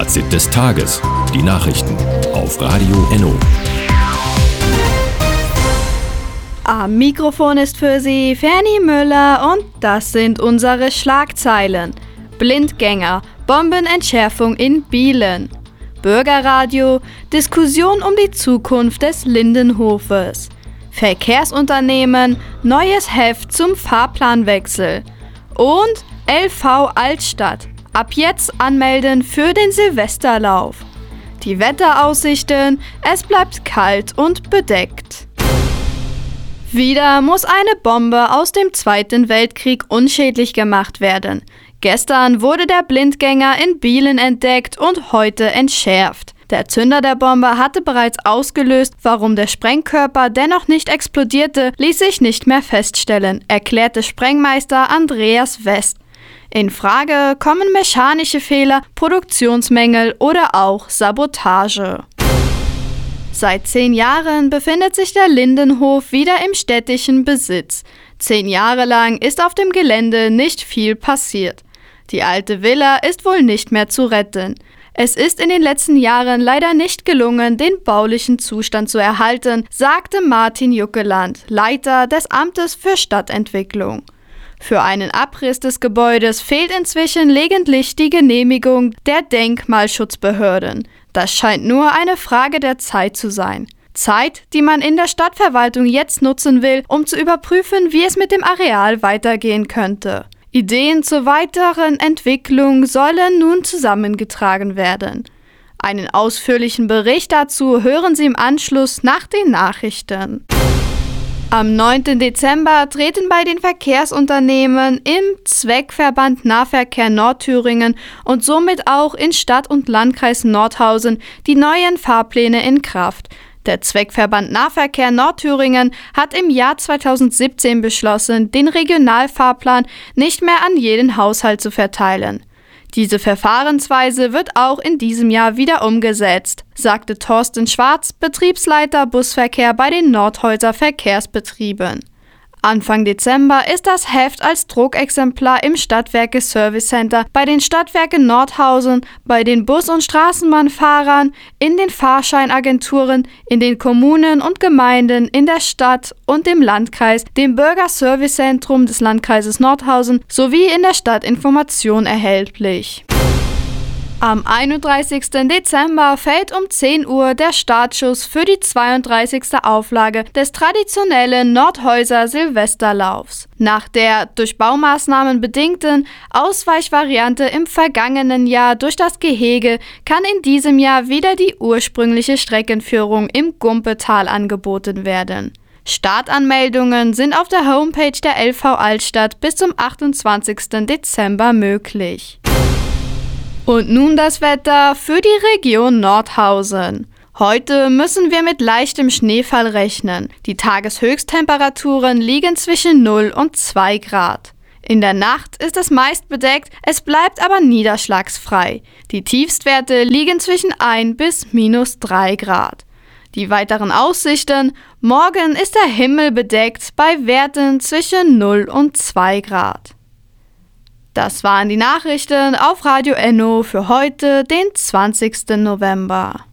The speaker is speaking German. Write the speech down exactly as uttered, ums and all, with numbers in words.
Fazit des Tages. Die Nachrichten auf Radio Enno. Am Mikrofon ist für Sie Fernie Müller und das sind unsere Schlagzeilen. Blindgänger, Bombenentschärfung in Bielen. Bürgerradio, Diskussion um die Zukunft des Lindenhofes. Verkehrsunternehmen, neues Heft zum Fahrplanwechsel. Und L V Altstadt, ab jetzt anmelden für den Silvesterlauf. Die Wetteraussichten, es bleibt kalt und bedeckt. Wieder muss eine Bombe aus dem Zweiten Weltkrieg unschädlich gemacht werden. Gestern wurde der Blindgänger in Bielen entdeckt und heute entschärft. Der Zünder der Bombe hatte bereits ausgelöst, warum der Sprengkörper dennoch nicht explodierte, ließ sich nicht mehr feststellen, erklärte Sprengmeister Andreas West. In Frage kommen mechanische Fehler, Produktionsmängel oder auch Sabotage. Seit zehn Jahren befindet sich der Lindenhof wieder im städtischen Besitz. Zehn Jahre lang ist auf dem Gelände nicht viel passiert. Die alte Villa ist wohl nicht mehr zu retten. Es ist in den letzten Jahren leider nicht gelungen, den baulichen Zustand zu erhalten, sagte Martin Juckeland, Leiter des Amtes für Stadtentwicklung. Für einen Abriss des Gebäudes fehlt inzwischen lediglich die Genehmigung der Denkmalschutzbehörden. Das scheint nur eine Frage der Zeit zu sein. Zeit, die man in der Stadtverwaltung jetzt nutzen will, um zu überprüfen, wie es mit dem Areal weitergehen könnte. Ideen zur weiteren Entwicklung sollen nun zusammengetragen werden. Einen ausführlichen Bericht dazu hören Sie im Anschluss nach den Nachrichten. Am neunten Dezember treten bei den Verkehrsunternehmen im Zweckverband Nahverkehr Nordthüringen und somit auch in Stadt- und Landkreis Nordhausen die neuen Fahrpläne in Kraft. Der Zweckverband Nahverkehr Nordthüringen hat im Jahr zweitausendsiebzehn beschlossen, den Regionalfahrplan nicht mehr an jeden Haushalt zu verteilen. Diese Verfahrensweise wird auch in diesem Jahr wieder umgesetzt, sagte Thorsten Schwarz, Betriebsleiter Busverkehr bei den Nordhäuser Verkehrsbetrieben. Anfang Dezember ist das Heft als Druckexemplar im Stadtwerke Service Center bei den Stadtwerken Nordhausen, bei den Bus- und Straßenbahnfahrern, in den Fahrscheinagenturen, in den Kommunen und Gemeinden, in der Stadt und dem Landkreis, dem Bürgerservicezentrum des Landkreises Nordhausen sowie in der Stadtinformation erhältlich. Am einunddreißigsten Dezember fällt um zehn Uhr der Startschuss für die zweiunddreißigste Auflage des traditionellen Nordhäuser Silvesterlaufs. Nach der durch Baumaßnahmen bedingten Ausweichvariante im vergangenen Jahr durch das Gehege kann in diesem Jahr wieder die ursprüngliche Streckenführung im Gumpetal angeboten werden. Startanmeldungen sind auf der Homepage der L V Altstadt bis zum achtundzwanzigsten Dezember möglich. Und nun das Wetter für die Region Nordhausen. Heute müssen wir mit leichtem Schneefall rechnen. Die Tageshöchsttemperaturen liegen zwischen null und zwei Grad. In der Nacht ist es meist bedeckt, es bleibt aber niederschlagsfrei. Die Tiefstwerte liegen zwischen ein bis minus drei Grad. Die weiteren Aussichten: Morgen ist der Himmel bedeckt bei Werten zwischen null und zwei Grad. Das waren die Nachrichten auf Radio Enno für heute, den zwanzigsten November.